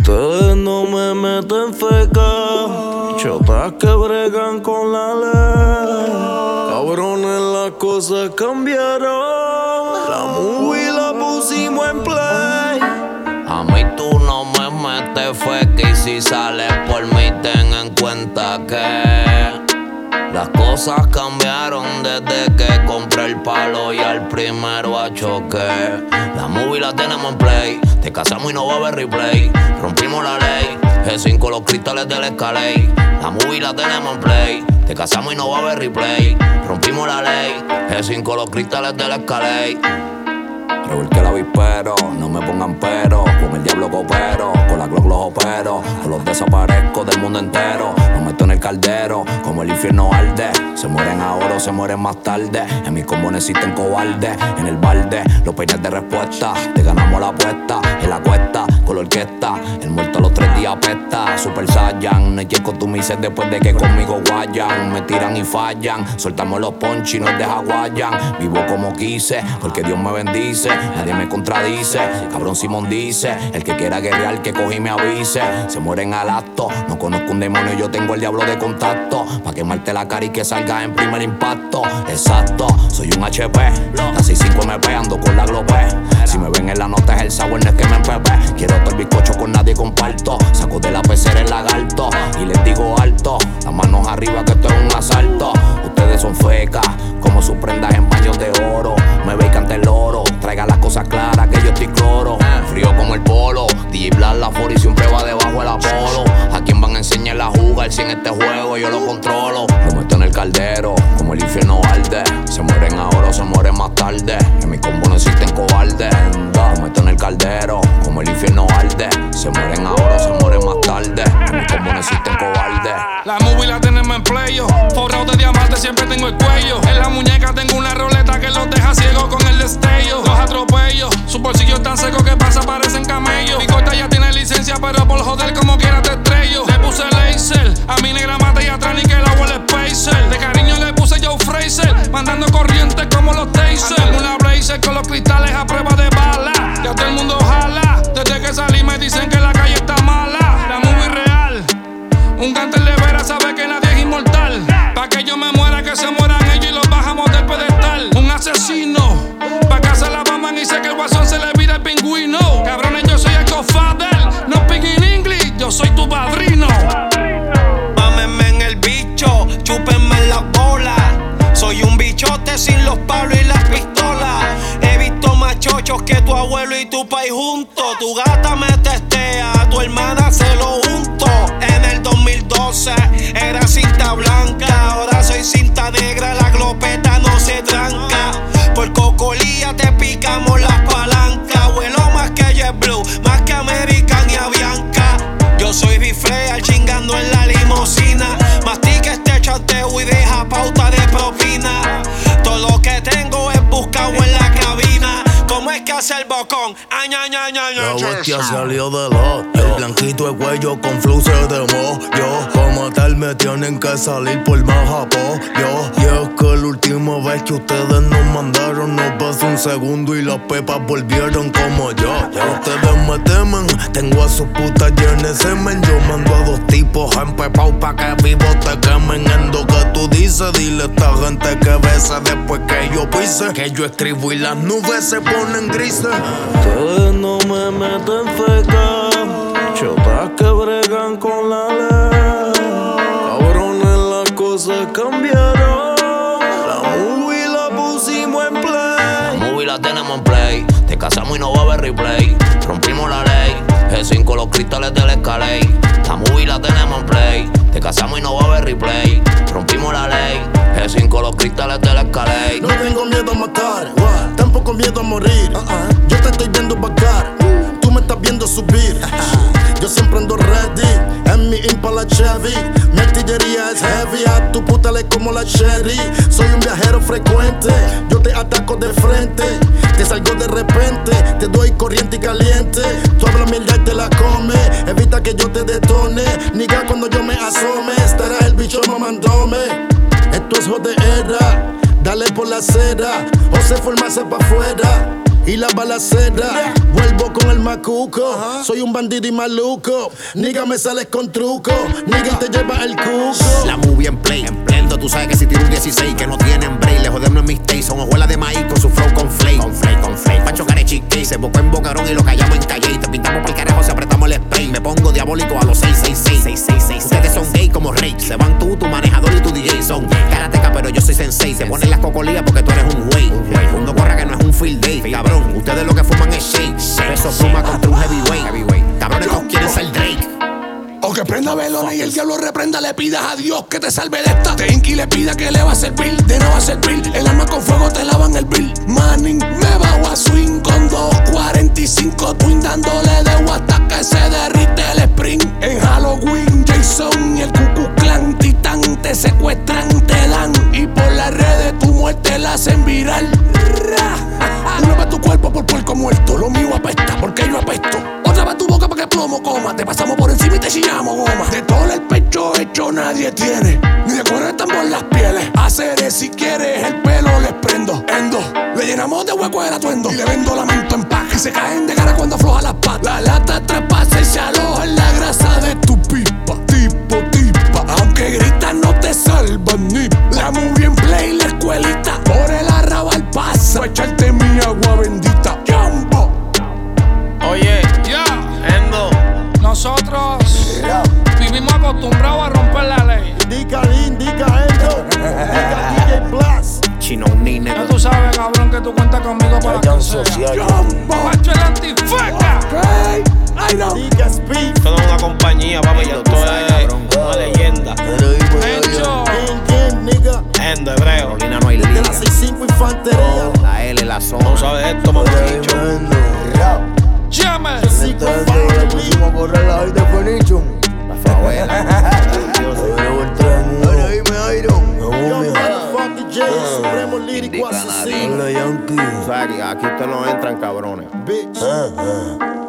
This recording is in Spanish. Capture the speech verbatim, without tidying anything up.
Ustedes no me meten feca, chotas que bregan con la ley. Cabrones, las cosas cambiaron, la movie la pusimos en play. A mí tú no me metes feca y si sales por mí ten en cuenta que las cosas cambiaron desde que compré el palo y al primero a choque. La movie la tenemos en play, te casamos y no va a haber replay. Rompimos la ley, G cinco los cristales del Escalade. La movie la tenemos en play, te casamos y no va a haber replay. Rompimos la ley, G cinco los cristales del Escalade. Revolqué el avispero, no me pongan pero. Con el diablo coopero, con la Glock los opero. Con los desaparezco del mundo entero. Los meto en el caldero, como el infierno arde. Se mueren ahora o se mueren más tarde. En mi combo no existen cobardes. En el balde, los peines de respuesta. Te ganamos la apuesta, en la cuesta, con la orquesta. El muerto a los tres días apesta. Super Saiyan, no hay quien contumice después de que conmigo guayan. Me tiran y fallan, soltamos los ponchis y nos deja guayan. Vivo como quise, porque Dios me bendice. Nadie me contradice, cabrón Simón dice. El que quiera guerrear que coge y me avise. Se mueren al acto, no conozco un demonio, yo tengo el diablo de contacto. Pa' quemarte la cara y que salga en primer impacto. Exacto, soy un H P, la seis cinco M P, ando con la Globe. Si me ven en la nota es el sour, no es que me empepe. Quiero todo el bizcocho con nadie comparto. Saco de la pecera el lagarto y les digo alto, las manos arriba que esto es un asalto. Ustedes son fecas, como sus prendas en baños de oro. Me ve y canta el oro, traiga las cosas claras que yo estoy cloro. Frío como el polo, D J Black la Fori siempre va debajo del Apolo. ¿A quién van a enseñar a jugar si en este juego yo lo controlo? Lo meto en el caldero, como el infierno arde. Se mueren ahora o se mueren más tarde. En mi combo no existen cobardes. Lo meto en el caldero, como el infierno arde. Se mueren ahora o se mueren más tarde. En mi combo no existen cobardes. La movie la tenemos en playo, forrado de diamante siempre tengo el cuello. En la muñeca tengo una roleta que los deja ciegos con el destello. Los atropello, sus bolsillos tan secos que pasa parecen camellos. Mi corta ya tiene licencia pero por joder como quiera te estrello. Le puse laser, a mi negra mata y atrás ni que el agua el spacer. De cariño le puse Joe Fraser, mandando corrientes como los taser. Tengo una blazer con los cristales a prueba de bala. Ya todo el mundo jala, desde que salí me dicen que la calle está mala. La movie real, un cánter de veras sabe que nadie es inmortal. Pa' que yo me muera, que se mueran ellos y los bajamos del pedestal. Un asesino, pa' casa la maman y sé que el guasón se le vira el pingüino. Cabrones, yo soy el godfather, no speak in English, yo soy tu padrino. Mámenme en el bicho, chúpenme en la bola. Soy un bichote sin los palos y las pistolas. He visto más chochos que tu abuelo y tu país juntos. Tu gata me testea, tu hermana se lo junto. En el dos mil doce era cinta blanca, ahora soy cinta negra, la glopeta no se tranca. Por cocolía te picamos las palancas. Vuelo más que JetBlue, más que American y Avianca. Yo soy bifreal chingando en la limusina. Mastica este chateo y deja pauta de propina. Todo lo que tengo es buscado en la cabina. ¿Cómo es que hace el bocón? Ay, ay, ay, ay, La bestia salió del hoyo. El blanquito de cuello con flu se demó. Yo, pa' matarme tienen que salir por más apoyo. Y es que la última vez que ustedes nos mandaron no pasó un segundo y las pepas volvieron como yo. Ustedes me temen, tengo a sus putas llenas de semen. Yo mando a dos tipos empepao pa' que vivos te quemen. En lo que tú dices, dile a esta gente que bese después que yo pise. Que yo escribo y las nubes se ponen grises. Ustedes no me meten feca, chotas que bregan con la ley. Cabrones, las cosas cambiaron, la movie la pusimos en play. La movie la tenemos en play, te casamos y no va a haber replay. Rompimos la ley, G cinco los cristales del Escalade. La movie la tenemos en play, te casamos y no va a haber replay. Rompimos la ley, G cinco los cristales del Escalade. No tengo miedo a matar, what? Tampoco miedo a morir. uh-uh. Yo te estoy viendo bajar, uh. tú me estás viendo subir. Yo siempre ando ready, en mi Impala Chevy. Mi artillería es heavy, a tu puta le como la cherry. Soy un viajero frecuente, yo te ataco de frente. Te salgo de repente, te doy corriente y caliente. Tú hablas mierda y te la comes, evita que yo te detone. Niga cuando yo me asome, estará el bicho mamándome. Esto es jodera, dale por la acera o se formarse pa' afuera. y la balacera. Vuelvo con el macuco. Soy un bandido y maluco. Niga, me sales con truco. Niga, te lleva el cuco. La movie en play, emprendo. Tú sabes que si tiro un dieciséis que no tienen break. Le jodemos en mis takes. Son hojuelas de maíz con su flow con flake. Con flake, con flake. Pacho carechique. Se bocó en bocarón y lo callamos en calle. Y te pintamos por el carajo si apretamos el spray. Me pongo diabólico a los seis seis seis. Ustedes son gay como Rey. Se van tú, tu manejador y tu D J son karateca, pero yo soy sensei. Se ponen las cocolías porque tú eres un güey. Uno corra que no es un field day. Cabrón, ustedes lo que fuman es shake. Peso pluma contra un heavyweight. Cabrones, todos quieren ser Drake. O que prenda velones y el diablo reprenda. Le pidas a Dios que te salve de esta. Te inqui le pida que le va a servir. De no va a servir. El arma con fuego te lavan el bill. Manning, me bajo a swing con dos cuarenta y cinco twin. Dándole de hasta que se derrite el sprint. En Halloween, Jason y el Ku Klux Klan. Titán te secuestran, te dan. Y por las redes tu muerte la hacen viral. Una vez tu cuerpo por puerco muerto. Lo mío apesta porque yo apesto. Otra vez tu boca para que plomo coma. Te pasamos por encima y te chillamos goma. De todo el pecho hecho nadie tiene. Ni de correr tambor las pieles. Hacer si quieres el pelo les prendo. Endo. Le llenamos de hueco el atuendo. Y le vendo lamento en paja. Y se caen de cara cuando afloja las patas. La lata traspasa y se aloja en la grasa de tu pipa. Tipo, tipa. Aunque gritas no te salvan ni. La movie en play, la escuelita. Por el arrabal pasa. Pa' echarte mi agua bendita. Jumbo. Oye, Ya, Endo. nosotros vivimos acostumbrados a romper la ley. Indica, indica, Endo. Indica, D J Blast. Chino ni Ya negro. tú sabes, cabrón, que tú cuentas conmigo para que sea. Jumbo. Pacho el antifeca. Hey, I know. Indica Speed. Esto no es una compañía, papi. Esto es una leyenda. Hecho. King, King, nigga. Endo, hebreo. Carolina no hay De liga. la sesenta y cinco Infantería. La L, la No zona. sabes esto, mamá bicho. Llames. cinco Family. correr la de Furniture. La favela. Ahora dime, Iron. Yo, motherfucker J, Supremo lírico asesino. Hola, Yankee. O sea, que aquí ustedes no entran, cabrones. Bitch. Ah, ah.